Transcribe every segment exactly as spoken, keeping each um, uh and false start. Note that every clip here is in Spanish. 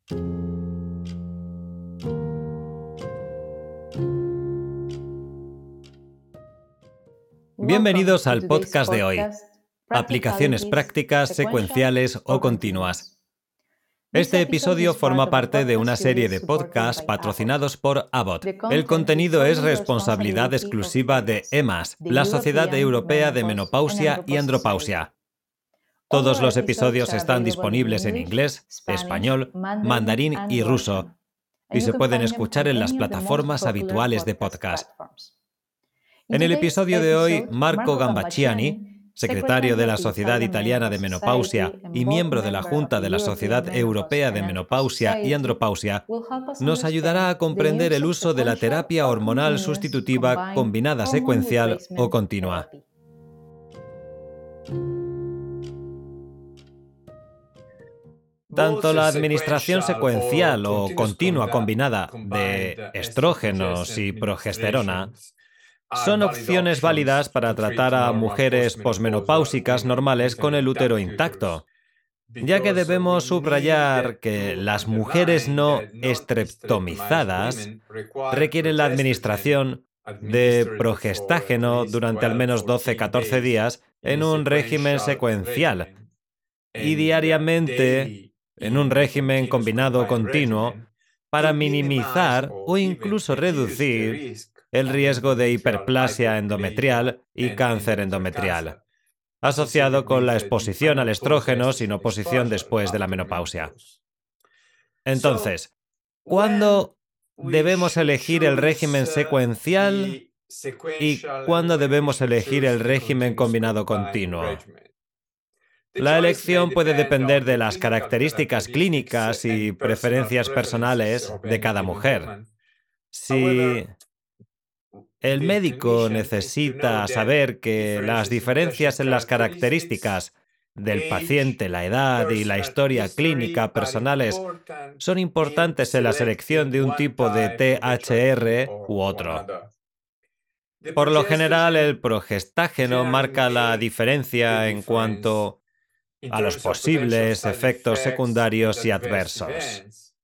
Bienvenidos al podcast de hoy, Aplicaciones prácticas, secuenciales o continuas. Este episodio forma parte de una serie de podcasts patrocinados por Abbott. El contenido es responsabilidad exclusiva de E M A S, la Sociedad Europea de Menopausia y Andropausia. Todos los episodios están disponibles en inglés, español, mandarín y ruso, y se pueden escuchar en las plataformas habituales de podcast. En el episodio de hoy, Marco Gambacciani, secretario de la Sociedad Italiana de Menopausia y miembro de la Junta de la Sociedad Europea de Menopausia y Andropausia, nos ayudará a comprender el uso de la terapia hormonal sustitutiva combinada secuencial o continua. Tanto la administración secuencial o continua combinada de estrógenos y progesterona son opciones válidas para tratar a mujeres posmenopáusicas normales con el útero intacto, ya que debemos subrayar que las mujeres no estreptomizadas requieren la administración de progestágeno durante al menos doce a catorce días en un régimen secuencial y diariamente en un régimen combinado continuo para minimizar o incluso reducir el riesgo de hiperplasia endometrial y cáncer endometrial, asociado con la exposición al estrógeno sin oposición después de la menopausia. Entonces, ¿cuándo debemos elegir el régimen secuencial y cuándo debemos elegir el régimen combinado continuo? La elección puede depender de las características clínicas y preferencias personales de cada mujer. Si el médico necesita saber que las diferencias en las características del paciente, la edad y la historia clínica personales son importantes en la selección de un tipo de T H R u otro. Por lo general, el progestágeno marca la diferencia en cuanto a los posibles efectos secundarios y adversos.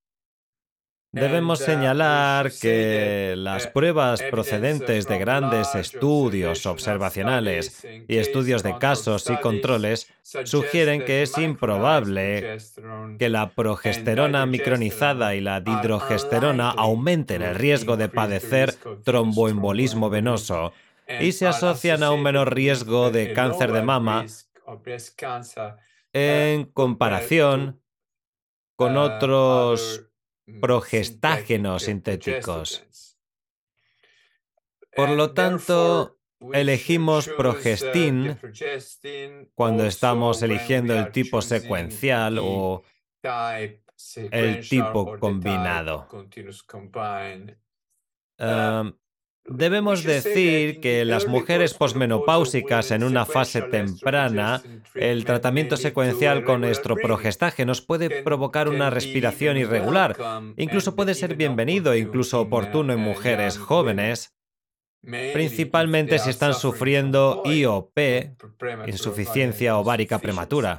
Debemos señalar que las pruebas procedentes de grandes estudios observacionales y estudios de casos y controles sugieren que es improbable que la progesterona micronizada y la dihidrogesterona aumenten el riesgo de padecer tromboembolismo venoso y se asocian a un menor riesgo de cáncer de mama en comparación con otros progestágenos sintéticos. Por lo tanto, elegimos progestin cuando estamos eligiendo el tipo secuencial o el tipo combinado. Um, Debemos decir que las mujeres posmenopáusicas en una fase temprana, el tratamiento secuencial con estroprogestágenos puede provocar una respiración irregular. Incluso puede ser bienvenido e incluso oportuno en mujeres jóvenes, principalmente si están sufriendo I O P, insuficiencia ovárica prematura.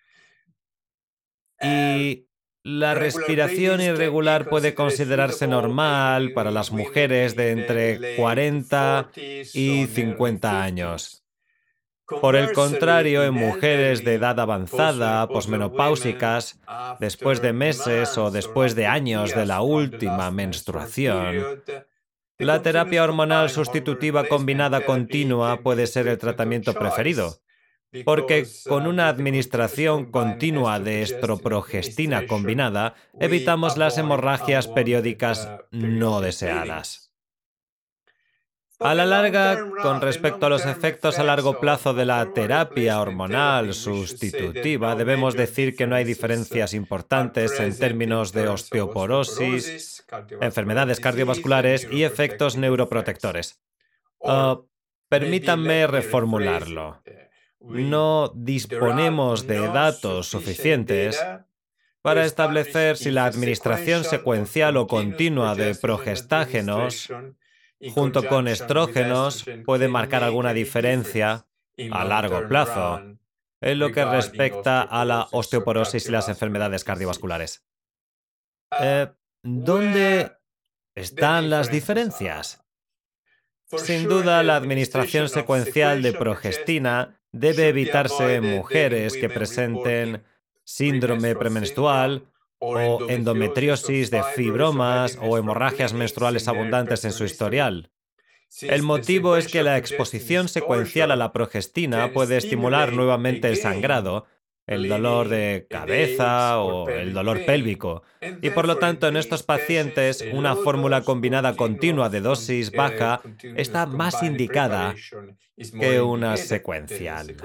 Y la respiración irregular puede considerarse normal para las mujeres de entre cuarenta y cincuenta años. Por el contrario, en mujeres de edad avanzada, posmenopáusicas, después de meses o después de años de la última menstruación, la terapia hormonal sustitutiva combinada continua puede ser el tratamiento preferido, porque con una administración continua de estroprogestina combinada evitamos las hemorragias periódicas no deseadas. A la larga, con respecto a los efectos a largo plazo de la terapia hormonal sustitutiva, debemos decir que no hay diferencias importantes en términos de osteoporosis, enfermedades cardiovasculares y efectos neuroprotectores. Uh, permítanme reformularlo. No disponemos de datos suficientes para establecer si la administración secuencial o continua de progestágenos junto con estrógenos puede marcar alguna diferencia a largo plazo en lo que respecta a la osteoporosis y las enfermedades cardiovasculares. Eh, ¿dónde están las diferencias? Sin duda, la administración secuencial de progestina debe evitarse en mujeres que presenten síndrome premenstrual o endometriosis de fibromas o hemorragias menstruales abundantes en su historial. El motivo es que la exposición secuencial a la progestina puede estimular nuevamente el sangrado, el dolor de cabeza o el dolor pélvico, y por lo tanto en estos pacientes una fórmula combinada continua de dosis baja está más indicada que una secuencial.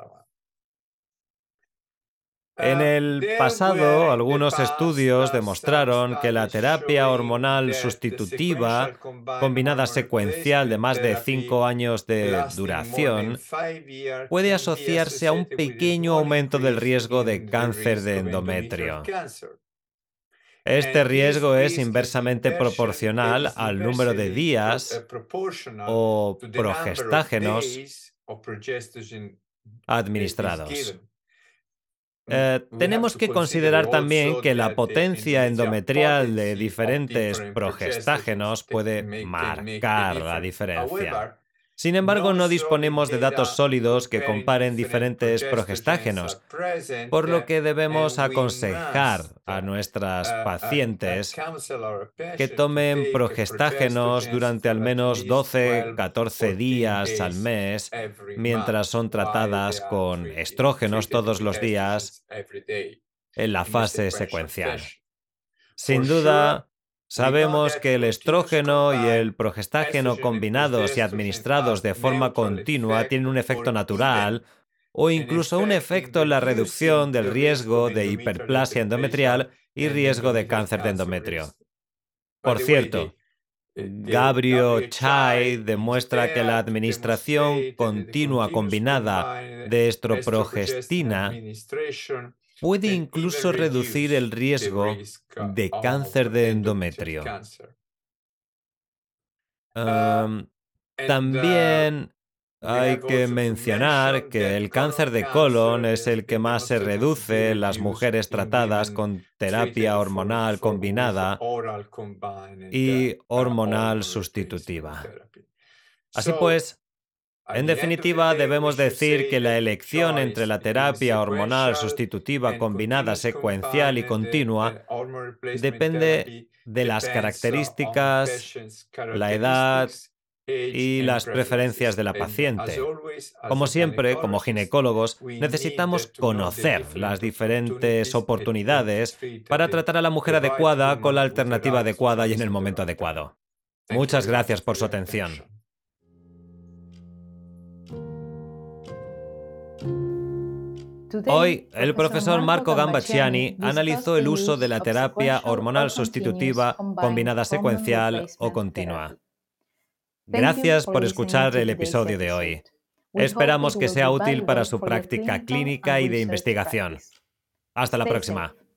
En el pasado, algunos estudios demostraron que la terapia hormonal sustitutiva, combinada secuencial de más de cinco años de duración, puede asociarse a un pequeño aumento del riesgo de cáncer de endometrio. Este riesgo es inversamente proporcional al número de días o progestágenos administrados. Eh, tenemos que considerar también que la potencia endometrial de diferentes progestágenos puede marcar la diferencia. Sin embargo, no disponemos de datos sólidos que comparen diferentes progestágenos, por lo que debemos aconsejar a nuestras pacientes que tomen progestágenos durante al menos doce a catorce días al mes, mientras son tratadas con estrógenos todos los días en la fase secuencial. Sin duda, sabemos que el estrógeno y el progestágeno combinados y administrados de forma continua tienen un efecto natural o incluso un efecto en la reducción del riesgo de hiperplasia endometrial y riesgo de cáncer de endometrio. Por cierto, Gabrio Chai demuestra que la administración continua combinada de estroprogestina puede incluso reducir el riesgo de cáncer de endometrio. Um, también hay que mencionar que el cáncer de colon es el que más se reduce en las mujeres tratadas con terapia hormonal combinada y hormonal sustitutiva. Así pues, en definitiva, debemos decir que la elección entre la terapia hormonal sustitutiva combinada secuencial y continua depende de las características, la edad y las preferencias de la paciente. Como siempre, como ginecólogos, necesitamos conocer las diferentes oportunidades para tratar a la mujer adecuada con la alternativa adecuada y en el momento adecuado. Muchas gracias por su atención. Hoy, el profesor Marco Gambacciani analizó el uso de la terapia hormonal sustitutiva combinada secuencial o continua. Gracias por escuchar el episodio de hoy. Esperamos que sea útil para su práctica clínica y de investigación. Hasta la próxima.